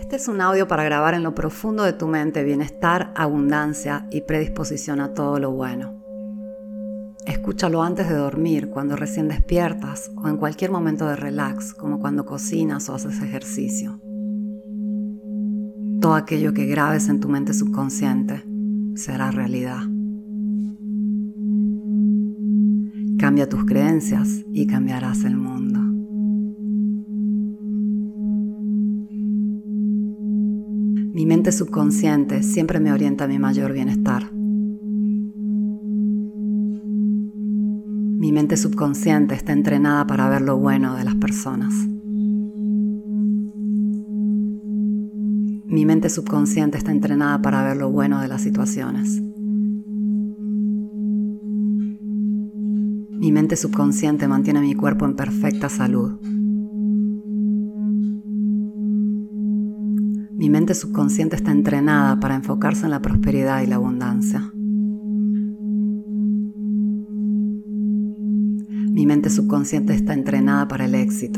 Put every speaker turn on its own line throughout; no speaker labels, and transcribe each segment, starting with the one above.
Este es un audio para grabar en lo profundo de tu mente bienestar, abundancia y predisposición a todo lo bueno. Escúchalo antes de dormir, cuando recién despiertas o en cualquier momento de relax, como cuando cocinas o haces ejercicio. Todo aquello que grabes en tu mente subconsciente será realidad. Cambia tus creencias y cambiarás el mundo. Mi mente subconsciente siempre me orienta a mi mayor bienestar. Mi mente subconsciente está entrenada para ver lo bueno de las personas. Mi mente subconsciente está entrenada para ver lo bueno de las situaciones. Mi mente subconsciente mantiene mi cuerpo en perfecta salud. Mi mente subconsciente está entrenada para enfocarse en la prosperidad y la abundancia. Mi mente subconsciente está entrenada para el éxito.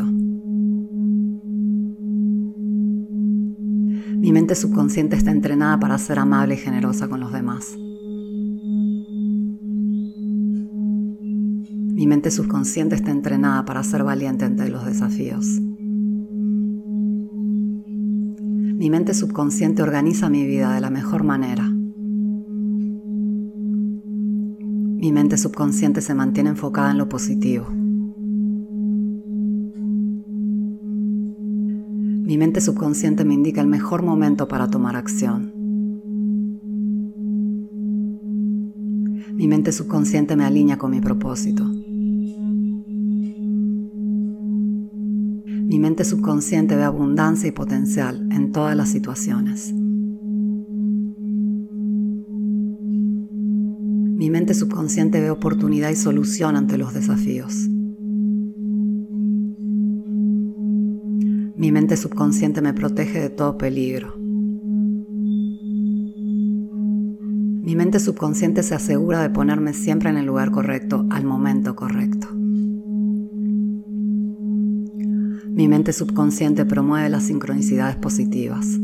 Mi mente subconsciente está entrenada para ser amable y generosa con los demás. Mi mente subconsciente está entrenada para ser valiente ante los desafíos. Mi mente subconsciente organiza mi vida de la mejor manera. Mi mente subconsciente se mantiene enfocada en lo positivo. Mi mente subconsciente me indica el mejor momento para tomar acción. Mi mente subconsciente me alinea con mi propósito. Mi mente subconsciente ve abundancia y potencial en todas las situaciones. Mi mente subconsciente ve oportunidad y solución ante los desafíos. Mi mente subconsciente me protege de todo peligro. Mi mente subconsciente se asegura de ponerme siempre en el lugar correcto al momento correcto. Mi mente subconsciente promueve las sincronicidades positivas.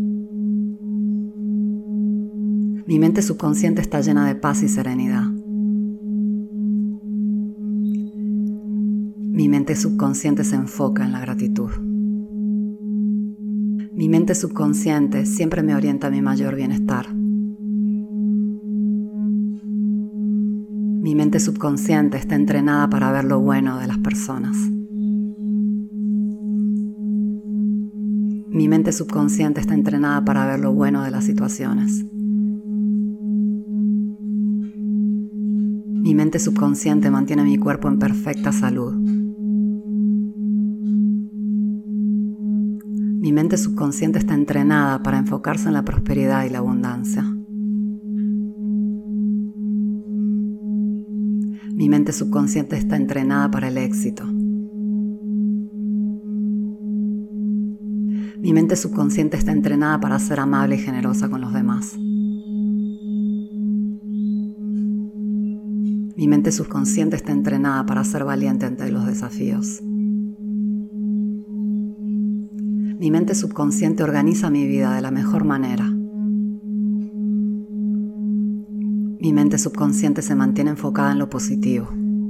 Mi mente subconsciente está llena de paz y serenidad. Mi mente subconsciente se enfoca en la gratitud. Mi mente subconsciente siempre me orienta a mi mayor bienestar. Mi mente subconsciente está entrenada para ver lo bueno de las personas. Mi mente subconsciente está entrenada para ver lo bueno de las situaciones. Mi mente subconsciente mantiene mi cuerpo en perfecta salud. Mi mente subconsciente está entrenada para enfocarse en la prosperidad y la abundancia. Mi mente subconsciente está entrenada para el éxito. Mi mente subconsciente está entrenada para ser amable y generosa con los demás. Mi mente subconsciente está entrenada para ser valiente ante los desafíos. Mi mente subconsciente organiza mi vida de la mejor manera. Mi mente subconsciente se mantiene enfocada en lo positivo.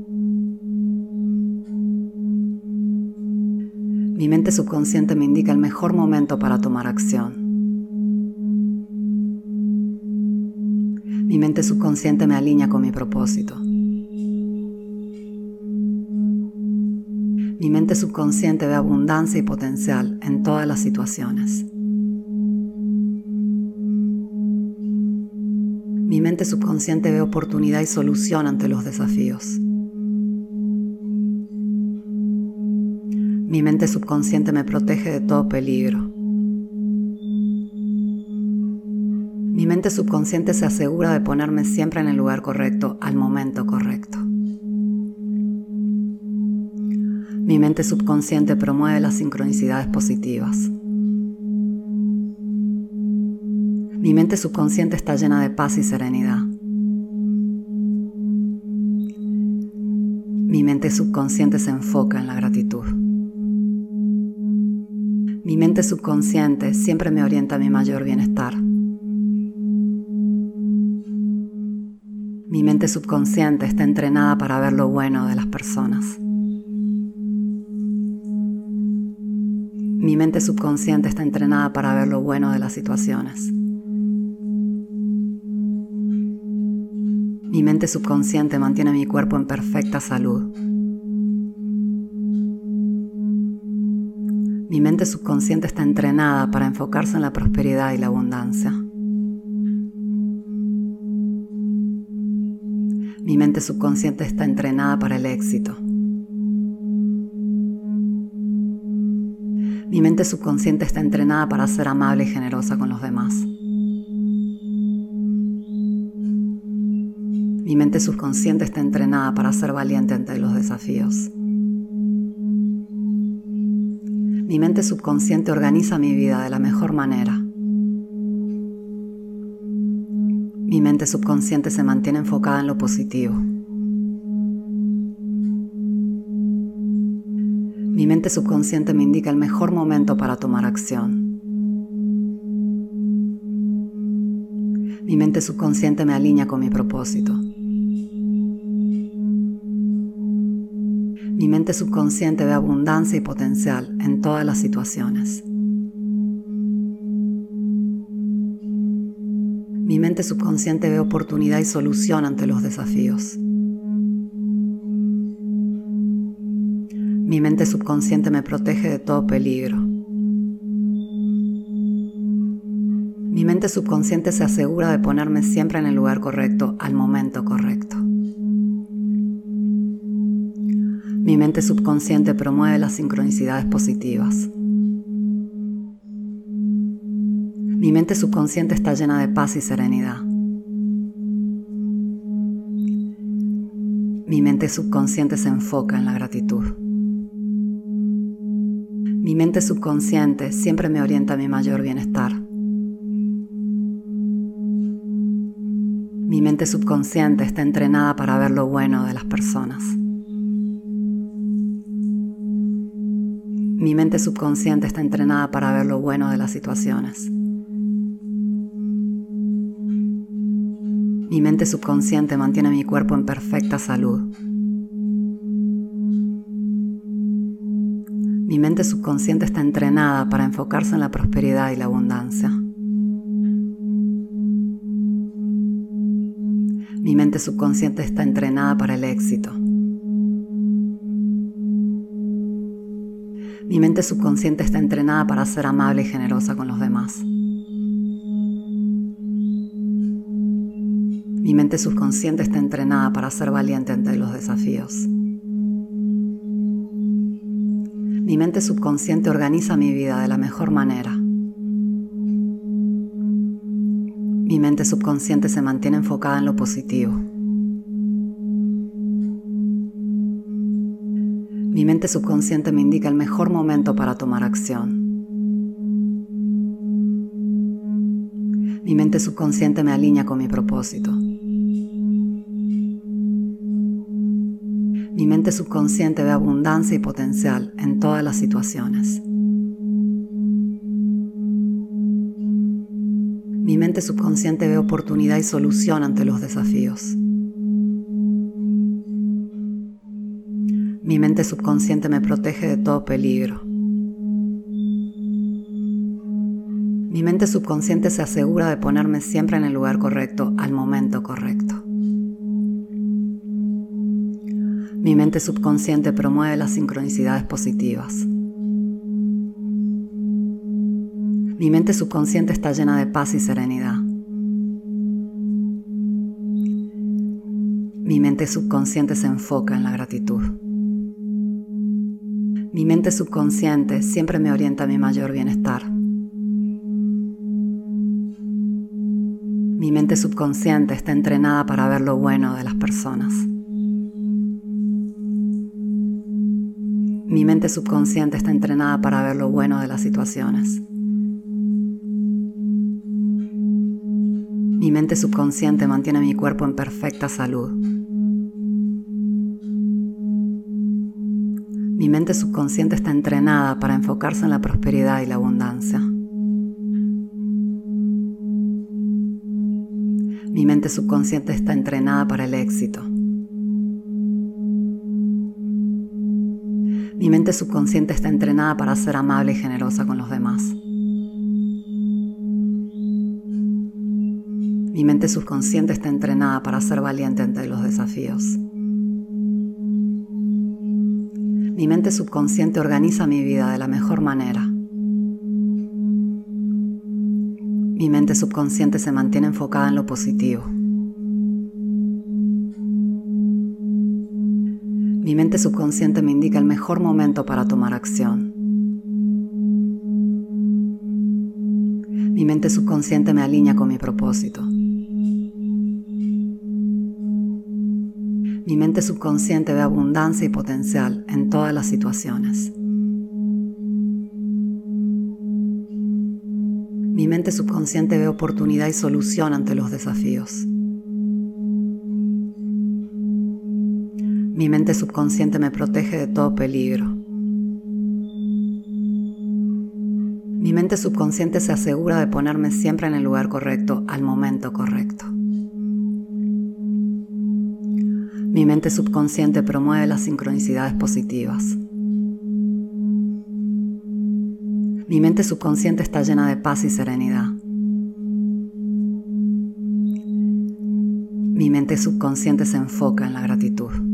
Mi mente subconsciente me indica el mejor momento para tomar acción. Mi mente subconsciente me alinea con mi propósito. Mi mente subconsciente ve abundancia y potencial en todas las situaciones. Mi mente subconsciente ve oportunidad y solución ante los desafíos. Mi mente subconsciente me protege de todo peligro. Mi mente subconsciente se asegura de ponerme siempre en el lugar correcto al momento correcto. Mi mente subconsciente promueve las sincronicidades positivas. Mi mente subconsciente está llena de paz y serenidad. Mi mente subconsciente se enfoca en la gratitud. Mi mente subconsciente siempre me orienta a mi mayor bienestar. Mi mente subconsciente está entrenada para ver lo bueno de las personas. Mi mente subconsciente está entrenada para ver lo bueno de las situaciones. Mi mente subconsciente mantiene mi cuerpo en perfecta salud. Mi mente subconsciente está entrenada para enfocarse en la prosperidad y la abundancia. Mi mente subconsciente está entrenada para el éxito. Mi mente subconsciente está entrenada para ser amable y generosa con los demás. Mi mente subconsciente está entrenada para ser valiente ante los desafíos. Mi mente subconsciente organiza mi vida de la mejor manera. Mi mente subconsciente se mantiene enfocada en lo positivo. Mi mente subconsciente me indica el mejor momento para tomar acción. Mi mente subconsciente me alinea con mi propósito. Mi mente subconsciente ve abundancia y potencial en todas las situaciones. Mi mente subconsciente ve oportunidad y solución ante los desafíos. Mi mente subconsciente me protege de todo peligro. Mi mente subconsciente se asegura de ponerme siempre en el lugar correcto al momento correcto. Mi mente subconsciente promueve las sincronicidades positivas. Mi mente subconsciente está llena de paz y serenidad. Mi mente subconsciente se enfoca en la gratitud. Mi mente subconsciente siempre me orienta a mi mayor bienestar. Mi mente subconsciente está entrenada para ver lo bueno de las personas. Mi mente subconsciente está entrenada para ver lo bueno de las situaciones. Mi mente subconsciente mantiene mi cuerpo en perfecta salud. Mi mente subconsciente está entrenada para enfocarse en la prosperidad y la abundancia. Mi mente subconsciente está entrenada para el éxito. Mi mente subconsciente está entrenada para ser amable y generosa con los demás. Mi mente subconsciente está entrenada para ser valiente ante los desafíos. Mi mente subconsciente organiza mi vida de la mejor manera. Mi mente subconsciente se mantiene enfocada en lo positivo. Mi mente subconsciente me indica el mejor momento para tomar acción. Mi mente subconsciente me alinea con mi propósito. Mi mente subconsciente ve abundancia y potencial en todas las situaciones. Mi mente subconsciente ve oportunidad y solución ante los desafíos. Mi mente subconsciente me protege de todo peligro. Mi mente subconsciente se asegura de ponerme siempre en el lugar correcto al momento correcto. Mi mente subconsciente promueve las sincronicidades positivas. Mi mente subconsciente está llena de paz y serenidad. Mi mente subconsciente se enfoca en la gratitud. Mi mente subconsciente siempre me orienta a mi mayor bienestar. Mi mente subconsciente está entrenada para ver lo bueno de las personas. Mi mente subconsciente está entrenada para ver lo bueno de las situaciones. Mi mente subconsciente mantiene mi cuerpo en perfecta salud. Mi mente subconsciente está entrenada para enfocarse en la prosperidad y la abundancia. Mi mente subconsciente está entrenada para el éxito. Mi mente subconsciente está entrenada para ser amable y generosa con los demás. Mi mente subconsciente está entrenada para ser valiente ante los desafíos. Mi mente subconsciente organiza mi vida de la mejor manera. Mi mente subconsciente se mantiene enfocada en lo positivo. Mi mente subconsciente me indica el mejor momento para tomar acción. Mi mente subconsciente me alinea con mi propósito. Mi mente subconsciente ve abundancia y potencial en todas las situaciones. Mi mente subconsciente ve oportunidad y solución ante los desafíos. Mi mente subconsciente me protege de todo peligro. Mi mente subconsciente se asegura de ponerme siempre en el lugar correcto, al momento correcto. Mi mente subconsciente promueve las sincronicidades positivas. Mi mente subconsciente está llena de paz y serenidad. Mi mente subconsciente se enfoca en la gratitud.